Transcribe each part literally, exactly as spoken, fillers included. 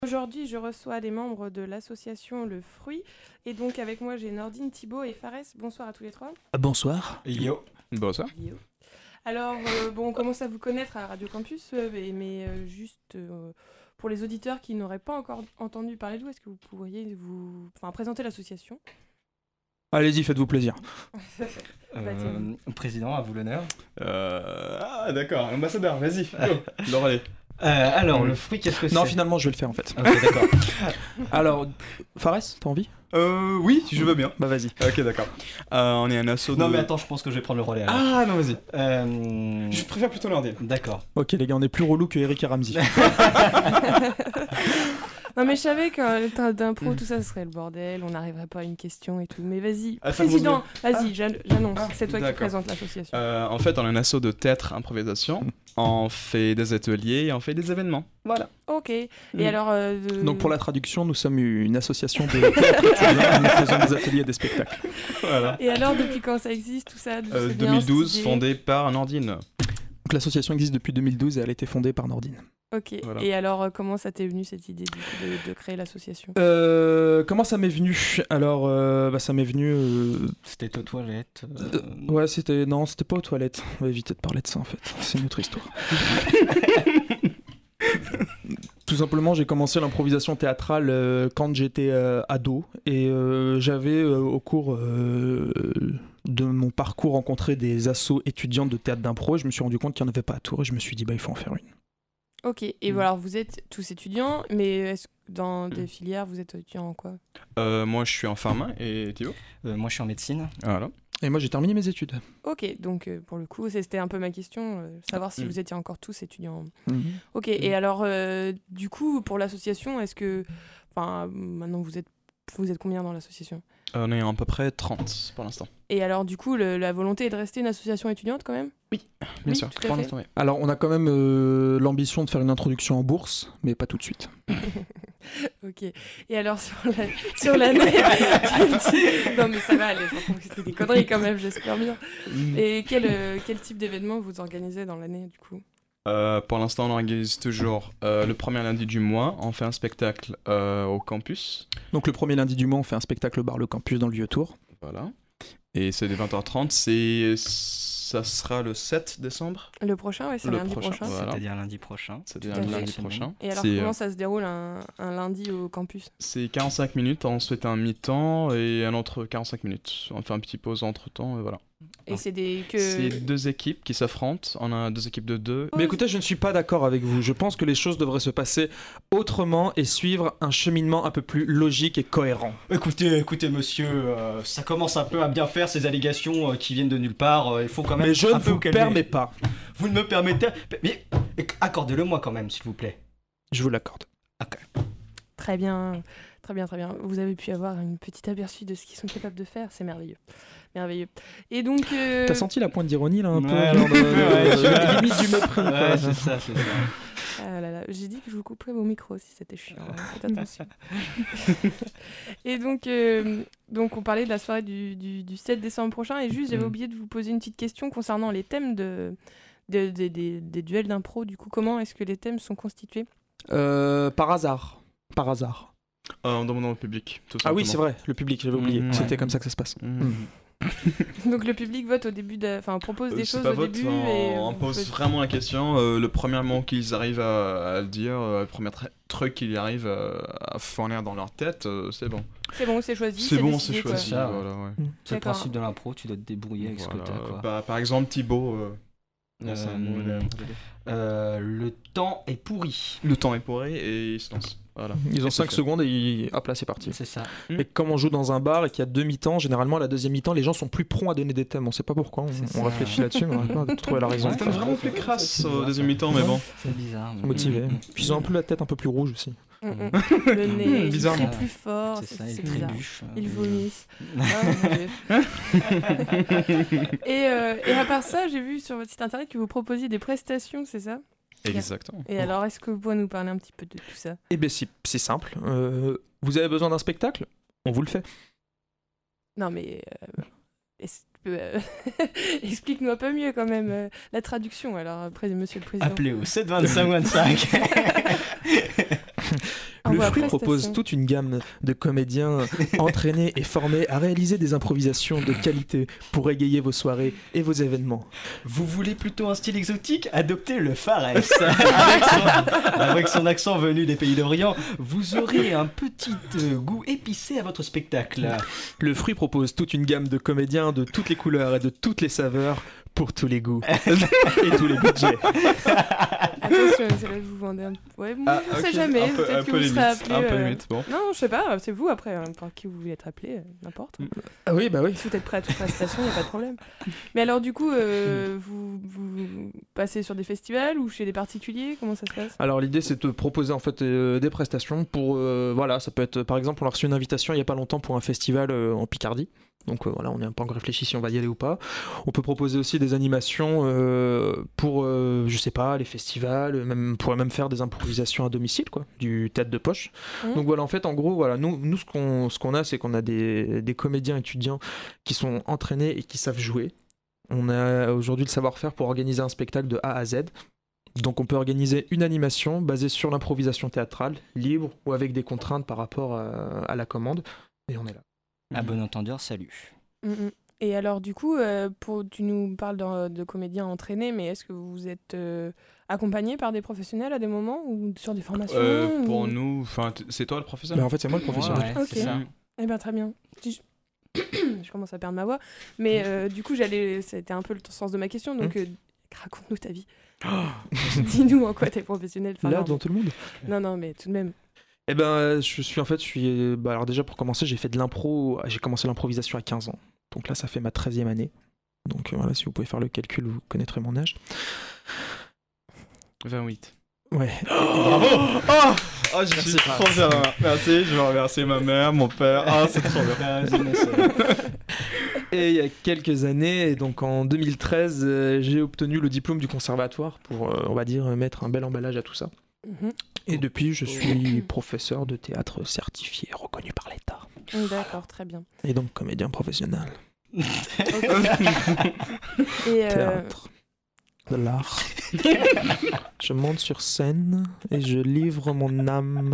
Aujourd'hui, je reçois les membres de l'association Le Fruit. Et donc, avec moi, j'ai Nordine, Thibaut et Fares. Bonsoir à tous les trois. Bonsoir. Yo. Bonsoir. Yo. Alors, euh, bon, on commence à vous connaître à Radio Campus, euh, mais euh, juste euh, pour les auditeurs qui n'auraient pas encore entendu parler de vous, est-ce que vous pourriez vous enfin, présenter l'association ? Allez-y, faites-vous plaisir. Euh, président, à vous l'honneur. Euh... Ah, d'accord, ambassadeur, vas-y. Go. Alors, allez. Euh, alors, le fruit, qu'est-ce que c'est ? Non, finalement, je vais le faire en fait. Ok, d'accord. Alors, Fares, t'as envie ? Euh, oui, je veux bien. Bah vas-y. Ok, d'accord. Euh, on est un assaut de... Non, mais attends, je pense que je vais prendre le relais. Alors. Ah, non, vas-y. Euh... Je préfère plutôt l'ordi. D'accord. Ok, les gars, on est plus relou que Eric et Ramsey. Non, mais je savais que le tas d'impro, tout ça, ce serait le bordel, on n'arriverait pas à une question et tout. Mais vas-y, Ah, ça me président, revient. vas-y, j'an- j'annonce, Ah, c'est toi qui d'accord. présente l'association. Euh, en fait, on est un assaut de théâtre improvisation. On fait des ateliers et on fait des événements. Voilà. Ok, et Mm. alors... euh, de- Donc pour la traduction, nous sommes une association de théâtre étudiants, nous faisons des ateliers et des spectacles. Voilà. Et alors, depuis quand ça existe, tout ça d'où Euh, c'est bien, deux mille douze, cette idée fondé par Nordine. Donc l'association existe depuis deux mille douze et elle a été fondée par Nordine. Ok, Voilà. et alors, euh, comment ça t'est venu cette idée du coup, de, de créer l'association ? Euh, comment ça m'est venu ? Alors, euh, bah, ça m'est venu... euh, C'était aux toilettes. euh, euh, ouais, c'était... Non, c'était pas aux toilettes. On va éviter de parler de ça, en fait. C'est une autre histoire. Tout simplement, j'ai commencé l'improvisation théâtrale euh, quand j'étais euh, ado. Et euh, j'avais, euh, au cours euh, de mon parcours, rencontré des assos étudiantes de théâtre d'impro. Et je me suis rendu compte qu'il n'y en avait pas à Tours. Et je me suis dit, bah, il faut en faire une. Ok, et Mm. voilà, vous êtes tous étudiants, mais est-ce que dans des filières, vous êtes étudiants en quoi ? Euh, moi, je suis en pharma et Thibaut. euh, moi, je suis en médecine. Voilà. Et moi, j'ai terminé mes études. Ok, donc euh, pour le coup, c'était un peu ma question, euh, savoir si Mm. vous étiez encore tous étudiants. Mhm. Ok, et alors, euh, du coup, pour l'association, est-ce que... Enfin, maintenant, vous êtes, vous êtes combien dans l'association ? On est à peu près trente pour l'instant. Et alors, du coup, le- la volonté est de rester une association étudiante quand même ? Bien Oui, sûr, tout à pour fait. l'instant, oui. Alors, on a quand même euh, l'ambition de faire une introduction en bourse, mais pas tout de suite. Ok. Et alors sur la sur l'année, non mais ça va, allez, je comprends que c'était des conneries quand même, j'espère bien. Et quel euh, quel type d'événement vous organisez dans l'année du coup ? Euh, pour l'instant, on organise toujours euh, le premier lundi du mois. On fait un spectacle euh, au campus. Donc, le premier lundi du mois, on fait un spectacle au bar Le Campus dans le Vieux-Tour. Voilà. Et c'est dès vingt heures trente. C'est... Ça sera le sept décembre. Le prochain, ouais, c'est Le lundi prochain, prochain. voilà. C'est-à-dire lundi prochain. C'est Tout à le fait. lundi Semaine. prochain. Et alors C'est, comment euh, ça se déroule un, un lundi au campus ? c'est quarante-cinq minutes. Ensuite, un mi-temps et un autre quarante-cinq minutes. On fait un petit pause entre-temps et voilà. Et c'est des que C'est deux équipes qui s'affrontent. On a deux équipes de deux. Mais écoutez, je ne suis pas d'accord avec vous. Je pense que les choses devraient se passer autrement et suivre un cheminement un peu plus logique et cohérent. Écoutez, écoutez, monsieur, euh, ça commence un peu à bien faire ces allégations euh, qui viennent de nulle part. euh, il faut quand même. Mais je un ne peu vous calmer. permets pas. Vous ne me permettez. Mais accordez-le moi quand même, s'il vous plaît. Je vous l'accorde. Très bien, très bien, très bien. Vous avez pu avoir une petite aperçu de ce qu'ils sont capables de faire, c'est merveilleux, merveilleux. Et donc euh, T'as senti la pointe d'ironie là un peu Ouais, genre de- ouais, de- tu vois. limite du mépris. quoi. Ouais, c'est ça, c'est ça. Ah là là, j'ai dit que je vous couperais vos micros si c'était chiant. hein, Faites attention. Et donc, euh, donc, on parlait de la soirée du, du, du sept décembre prochain. Et juste, j'avais Mm. oublié de vous poser une petite question concernant les thèmes de, de, de- des- des duels d'impro. Du coup, comment est-ce que les thèmes sont constitués ? Euh, par hasard. Par hasard. Euh, en demandant au public. Tout Ah oui, simplement. c'est vrai, le public, j'avais oublié. Mhm. C'était Ouais. comme ça que ça se passe. Mhm. Donc, le public vote au début, de- enfin, propose Euh, des c'est choses pas au vote, début. on, et on vous pose faites- vraiment la question. euh, le premier mot qu'ils arrivent à, à le dire, euh, le premier tra- truc qu'ils arrivent euh, à fournir dans leur tête, euh, c'est bon. C'est bon, c'est choisi. C'est bon, décidé, c'est quoi. choisi. Ça, voilà, ouais. C'est le D'accord. principe de l'impro, tu dois te débrouiller avec ce Voilà. que t'as, quoi. Bah, par exemple, Thibaut. euh, Euh, c'est un mot, là. Euh, le temps est pourri. Le temps est pourri et il se lance. Voilà. Ils ont Et c'est cinq fait. secondes et ils- hop là c'est parti. C'est ça. Et comme on joue dans un bar et qu'il y a deux mi-temps, généralement à la deuxième mi-temps, les gens sont plus prompts à donner des thèmes. On sait pas pourquoi, on, C'est on ça. réfléchit là-dessus, mais on n'arrive pas à trouver la raison. C'était vraiment plus crasse au deuxième mi-temps, mais bon. C'est bizarre. mais- Motivé. Mm, Puis ils ont un peu la tête un peu plus rouge aussi. Mm, mm. Le nez, il Bizarrement. crie plus fort. C'est ça, il c'est bizarre. trébuche. Ils vomissent. Ah, mon Dieu. et, euh, et à part ça, j'ai vu sur votre site internet que vous proposiez des prestations, c'est ça ? Exactement. Et alors, est-ce que vous pouvez nous parler un petit peu de tout ça ? Eh bien c'est c'est simple. Euh, vous avez besoin d'un spectacle ? On vous le fait. Non, mais euh, est-ce que, euh, explique-nous un peu mieux quand même euh, la traduction. Alors, après, monsieur le président. Appelez au sept vingt-cinq vingt-cinq. En On Le voit Fruit prestation. propose toute une gamme de comédiens entraînés et formés à réaliser des improvisations de qualité pour égayer vos soirées et vos événements. Vous voulez plutôt un style exotique? Adoptez le Fares. avec, son, avec son accent venu des pays d'Orient, vous aurez un petit euh, goût épicé à votre spectacle. Le Fruit propose toute une gamme de comédiens de toutes les couleurs et de toutes les saveurs pour tous les goûts et tous les budgets. Attention, c'est là que vous vendez un... Ouais, bon, Ah, on sait ok. jamais, Un peu- peut-être un que peu vous limite, serez appelé... un peu euh, limite, bon. Non, je sais pas, c'est vous après, hein, par qui vous voulez être appelé, euh, n'importe. Mm. Ah oui, bah oui. Si vous êtes prêt à toute prestation, il n'y a pas de problème. Mais alors du coup, euh, vous, vous passez sur des festivals ou chez des particuliers? Comment ça se passe? Alors l'idée c'est de proposer en fait euh, des prestations pour euh, voilà, ça peut être par exemple on a reçu une invitation il y a pas longtemps pour un festival euh, en Picardie. Donc euh, voilà, on n'a pas encore réfléchi si on va y aller ou pas. On peut proposer aussi des animations euh, pour, euh, je sais pas, les festivals, même, on pourrait même faire des improvisations à domicile, quoi, du tête de poche. Mmh. Donc voilà, en fait, en gros, voilà, nous, nous ce qu'on ce qu'on a, c'est qu'on a des, des comédiens étudiants qui sont entraînés et qui savent jouer. On a aujourd'hui le savoir-faire pour organiser un spectacle de A à Z. Donc on peut organiser une animation basée sur l'improvisation théâtrale, libre ou avec des contraintes par rapport à, à la commande. Et on est là. À bon entendeur, salut. Mm, mm. Et alors du coup, euh, pour, tu nous parles de, de comédiens entraînés, mais est-ce que vous êtes euh, accompagné par des professionnels à des moments ou sur des formations Euh, pour ou... nous, enfin, t- c'est toi le professeur? Bah, en fait, c'est moi le professionnel. Ouais, Ok. c'est ça. Eh ben très bien. Si Je... je commence à perdre ma voix, mais euh, du coup, j'allais, c'était un peu le sens de ma question. Donc, euh, raconte-nous ta vie. Dis-nous en quoi t'es professionnel. Enfin, Là, non, dans tout le monde. non, non, mais tout de même. Eh ben, euh, je suis en fait, je suis. Bah, alors déjà pour commencer, j'ai fait de l'impro. J'ai commencé l'improvisation à quinze ans. Donc là, ça fait ma treizième année. Donc euh, voilà, si vous pouvez faire le calcul, vous connaîtrez mon âge. vingt-huit. Ouais. Bravo! Oh, oh je Merci, suis trop Prince. bien. Merci, je veux remercier ma mère, mon père. Ah, c'est trop bien. Vas-y, Nessa. Et il y a quelques années, donc en deux mille treize, euh, j'ai obtenu le diplôme du conservatoire pour, euh, on va dire, mettre un bel emballage à tout ça. Mhm. Et depuis, je suis professeur de théâtre certifié, reconnu par l'État. D'accord, très bien. Et donc comédien professionnel. Ok. Et euh, Théâtre. De l'art. Je monte sur scène et je livre mon âme.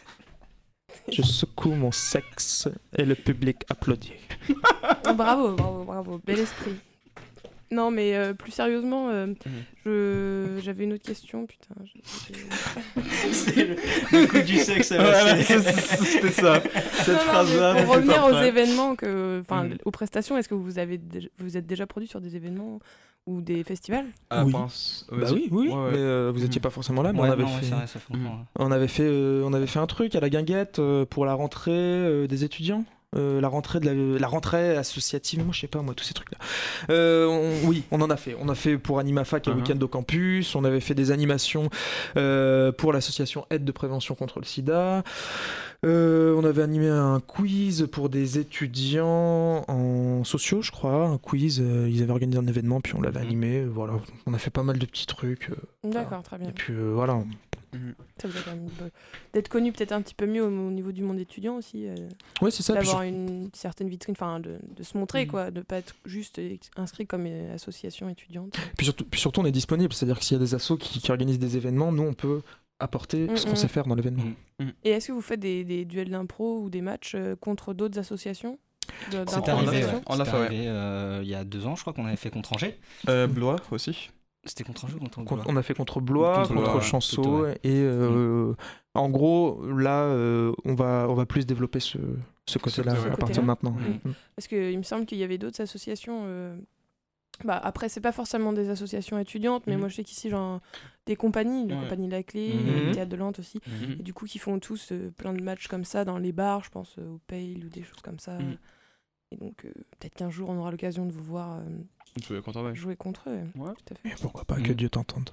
Je secoue mon sexe et le public applaudit. oh, bravo, bravo, bravo, bel esprit. Non, mais euh, plus sérieusement, euh, je... j'avais une autre question, putain. je- je- C'est le, le coup du sexe. ça va, Ouais, c'est- c'est- c'est- c'était ça. Cette Non, non, phrase-là. mais tout pour revenir aux après. événements, que, enfin, Mm. aux prestations, est-ce que vous avez, déjà- vous êtes déjà produit sur des événements ou des festivals? Ah, Oui. pense- Bah vas-y. oui, oui, Ouais, ouais. mais euh, vous étiez pas forcément là, mais Ouais, on avait non, ouais, fait. c'est vrai, ça fait longtemps, ouais. On avait fait, euh, on avait fait un truc à la guinguette euh, pour la rentrée euh, des étudiants. Euh, la rentrée de la, la rentrée associative, moi je sais pas moi tous ces trucs là. Euh, on- oui, on en a fait. On a fait pour AnimaFac et Uh-huh. Week-end au campus. On avait fait des animations euh, pour l'association Aide de prévention contre le SIDA. Euh, on avait animé un quiz pour des étudiants en sociaux, je crois. Un quiz. euh, ils avaient organisé un événement puis on l'avait Mhm. animé. Voilà, on a fait pas mal de petits trucs. euh, D'accord, très bien. et puis euh, voilà. Mhm. Ça vous a permis de- d'être connu peut-être un petit peu mieux au, au niveau du monde étudiant aussi, euh, Ouais, c'est ça. puis d'avoir une certaine vitrine, enfin de, de se montrer Mm. quoi, de pas être juste ex- inscrit comme euh, association étudiante. Puis surtout, puis surtout, on est disponible, c'est-à-dire que s'il y a des assos qui, qui organisent des événements, nous, on peut apporter Mm, ce qu'on mm. sait faire dans l'événement. Et est-ce que vous faites des, des duels d'impro ou des matchs euh, contre d'autres associations de- C'est On l'a arrivé, fait, d'improvisation ouais. on l'a C'était fait, ouais. arrivé, euh, il y a deux ans, je crois qu'on avait fait contre Angers. Euh, Blois aussi. C'était contre Angers ou contre Con- Blois On a fait contre Blois, Contre contre, Blois, ouais, Chanceau, plutôt, ouais. et euh, en gros, là, euh, on, va, on va plus développer ce, ce côté-là côté, ouais. à Ce partir de côté-là. maintenant. Mm. Mm. Parce qu'il me semble qu'il y avait d'autres associations. euh, Bah, après, c'est pas forcément des associations étudiantes, mais Mhm. moi je sais qu'ici, genre des compagnies, la Ouais. compagnie La Clé, Mhm. le Théâtre de Lente aussi, Mhm. et du coup, qui font tous euh, plein de matchs comme ça dans les bars, je pense euh, au Pale ou des choses comme ça. Mhm. Et donc, euh, peut-être qu'un jour, on aura l'occasion de vous voir euh, Tu es content, ouais. jouer contre eux. Ouais. Tout à fait. Et pourquoi pas, Mm. que Dieu t'entende.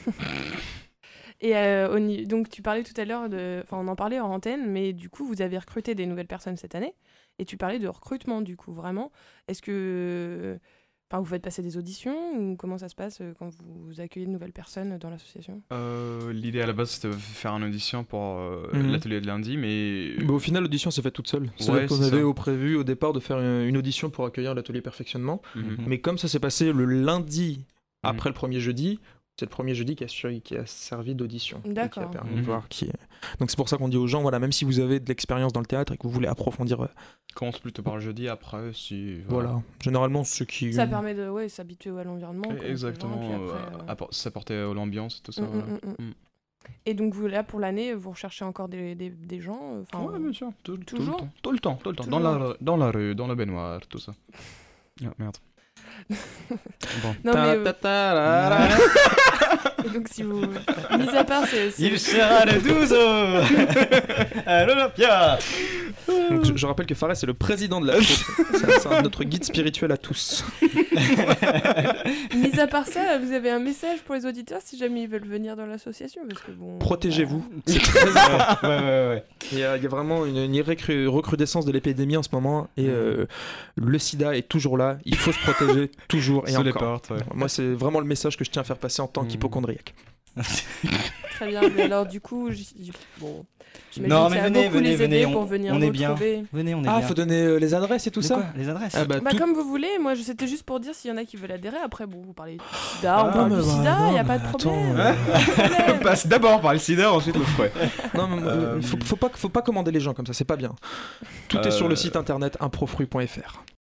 Et euh, au ni- donc, tu parlais tout à l'heure, de... enfin, on en parlait en antenne, mais du coup, vous avez recruté des nouvelles personnes cette année, et tu parlais de recrutement, du coup, vraiment. Est-ce que. Enfin, vous faites passer des auditions, ou comment ça se passe euh, quand vous accueillez de nouvelles personnes dans l'association? Euh, L'idée à la base c'était de faire un audition pour euh, Mhm. l'atelier de lundi, mais. Bah, au final, l'audition s'est faite toute seule. C'est Ouais, qu'on c'est avait ça. au prévu au départ de faire une, une audition pour accueillir l'atelier perfectionnement. Mhm. Mais comme ça s'est passé le lundi après le premier jeudi, C'est le premier jeudi qui a, su- qui a servi d'audition. et D'accord. Qui a permis Mhm. de voir qui... Donc c'est pour ça qu'on dit aux gens, voilà, même si vous avez de l'expérience dans le théâtre et que vous voulez approfondir, euh, Commence plutôt par le jeudi, après, si. voilà. Généralement, ceux qui... Ça permet de ouais, s'habituer à l'environnement. Et- connaître les gens, Exactement, puis après, euh, euh, appor- s'apporter à l'ambiance et tout ça. mm, voilà. mm, mm, mm. Mm. Et donc vous là pour l'année, vous recherchez encore des, des, des gens euh, enfin, Ouais, bien sûr, tout, tout le toujours temps. Tout le temps, tout le temps. Dans Toujours. la, dans la rue, dans la baignoire, tout ça. Ah, merde. Bon. Non mais euh, Ta- ta- ta- la- la- et donc si vous mis à part c'est c'est- Il sera le douze au- à l'Olympia. Donc, je, je rappelle que Fares est le président de la troupe. C'est c'est un- notre guide spirituel à tous. mis à part ça, vous avez un message pour les auditeurs si jamais ils veulent venir dans l'association parce que bon Protégez-vous. C'est très ouais, ouais, ouais, ouais. Il y, a, il y a vraiment une, une irrécru- recrudescence de l'épidémie en ce moment et euh, le sida est toujours là. Il faut se protéger toujours et Sous les encore. portes, ouais. Moi, c'est vraiment le message que je tiens à faire passer en tant Mm. qu'hypochondriaque. très bien. Mais alors du coup, j'y- j'y- bon, j'imagine Non, qu'il mais y a venez, beaucoup venez, les venez, aider on- pour venir on vous est bien. retrouver. Venez, on est Ah, bien. faut donner euh, les adresses et tout De ça quoi Les adresses. Ah bah, Bah tout- comme vous voulez, moi je- c'était juste pour dire s'il y en a qui veulent adhérer. Après bon, vous parlez du sida, on Ah, parle mais du bah, sida, il non, y a mais pas de attends, problème. euh, Pas de problème. Passe d'abord par le sida, ensuite le fouet. Non, mais, euh, faut, faut pas, faut pas commander les gens comme ça, c'est pas bien. Tout est Euh, sur le site internet improfruit point f r.